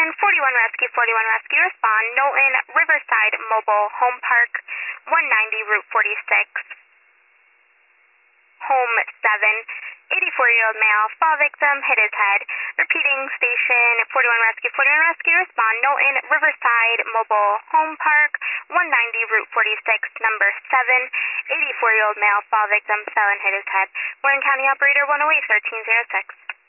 Station, 41 Rescue, 41 Rescue, respond. Knowlton, Riverside Mobile Home Park, 190 Route 46. Home 7, 84-year-old male, fall victim, hit his head. Repeating, Station, 41 Rescue, respond. Knowlton, Riverside Mobile Home Park, 190 Route 46, number 7, 84-year-old male, fall victim, fell and hit his head. Warren County Operator 108, 1306.